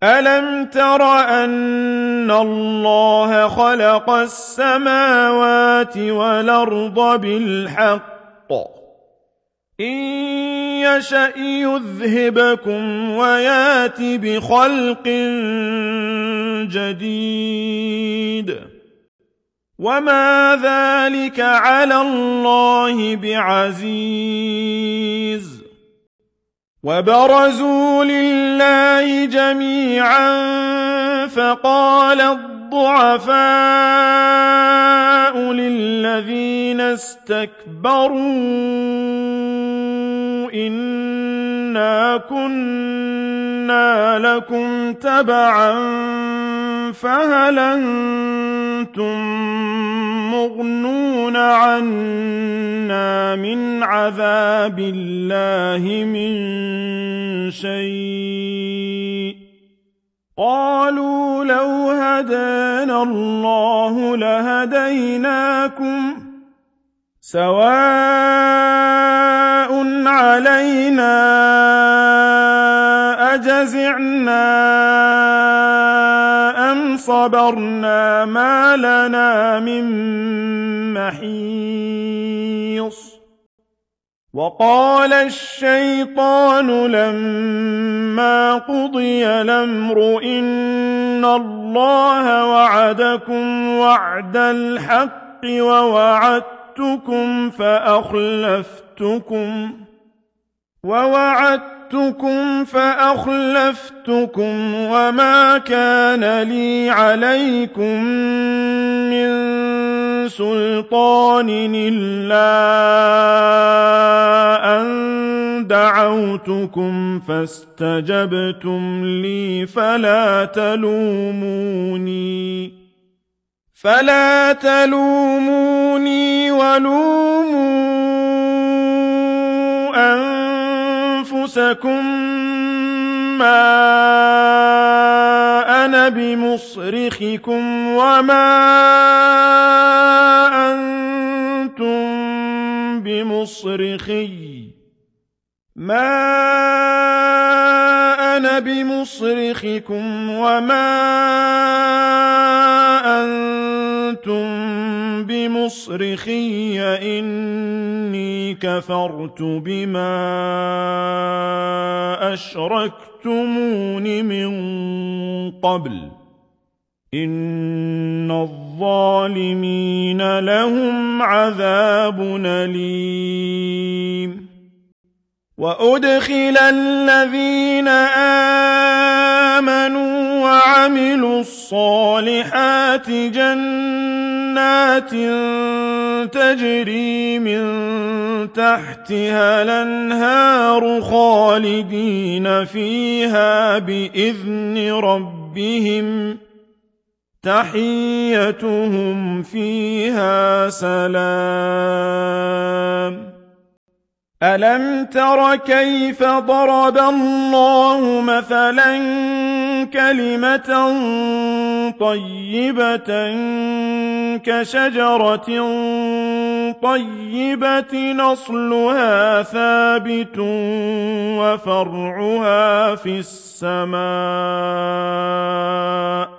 ألم تر أن الله خلق السماوات والأرض بالحق إن يشأ يذهبكم ويات بخلق جديد وما ذلك على الله بعزيز وبرزوا لله جميعا فقال الضعفاء للذين استكبروا إنا كنا لكم تبعا فهل أنتم مغنون عنا من عذاب الله من شيء قالوا لو هدانا الله لهديناكم سواء علينا أجزعنا أم صبرنا ما لنا من محيص وقال الشيطان لما قضي الأمر إن الله وعدكم وعد الحق ووعدتكم فأخلفتكم وما كان لي عليكم من سلطان إلا أن دعوتكم فاستجبتم لي فلا تلوموني ولوموا أنفسكم ما أنا بمصرخكم وما أنتم بمصرخي إني كفرت بما أشركتمون من قبل إن الظالمين لهم عذاب أليم وأدخل الذين آمنوا وعملوا الصالحات جنات تجري من تحتها الأنهار خالدين فيها بإذن ربهم تحيتهم فيها سلام ألم تر كيف ضرب الله مثلا كلمة طيبة كشجرة طيبة أصلها ثابت وفرعها في السماء